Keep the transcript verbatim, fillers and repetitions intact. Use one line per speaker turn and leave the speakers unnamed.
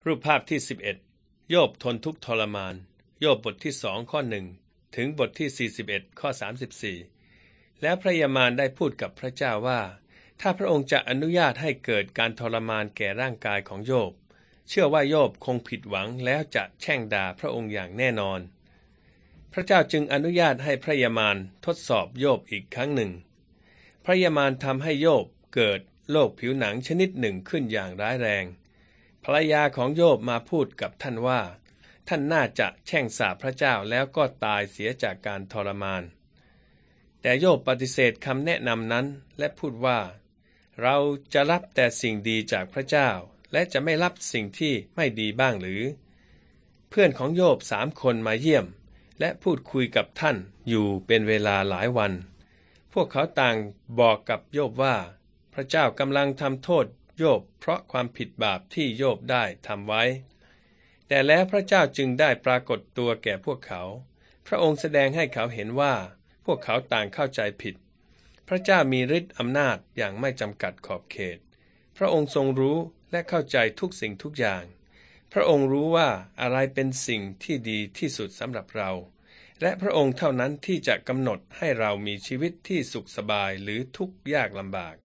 รูปภาพที่สิบเอ็ดโยบทนทุกข์ทรมานโยบบทที่สองข้อหนึ่งถึงบทที่สี่สิบเอ็ดข้อสามสิบสี่แล้วพระยามารได้พูดกับพระเจ้าว่าถ้าพระองค์จะอนุญาตให้เกิดการทรมานแก่ร่างกายของโยบเชื่อว่าโยบคงผิดหวังแล้วจะแช่งด่าพระองค์อย่างแน่นอนพระเจ้าจึงอนุญาตให้พระยามารทดสอบโยบอีกครั้งหนึ่งพระยามารทำให้โยบเกิดโรคผิวหนังชนิดหนึ่งขึ้นอย่างร้ายแรงภรรยาของโยบมาพูดกับท่านว่าท่านน่าจะแช่งสาปพระเจ้าแล้วก็ตายเสียจากการทรมานแต่โยบปฏิเสธคำแนะนำนั้นและพูดว่าเราจะรับแต่สิ่งดีจากพระเจ้าและจะไม่รับสิ่งที่ไม่ดีบ้างหรือเพื่อนของโยบสามคนมาเยี่ยมและพูดคุยกับท่านอยู่เป็นเวลาหลายวันพวกเขาต่างบอกกับโยบว่าพระเจ้ากำลังทำโทษโยบเพราะความผิดบาปที่โยบได้ทำไว้แต่แล้วพระเจ้าจึงได้ปรากฏตัวแก่พวกเขาพระองค์แสดงให้เขาเห็นว่าพวกเขาต่างเข้าใจผิดพระเจ้ามีฤทธิ์อำนาจอย่างไม่จำกัดขอบเขตพระองค์ทรงรู้และเข้าใจทุกสิ่งทุกอย่างพระองค์รู้ว่าอะไรเป็นสิ่งที่ดีที่สุดสำหรับเราและพระองค์เท่านั้นที่จะกำหนดให้เรามีชีวิตที่สุขสบายหรือทุกข์ยากลำบาก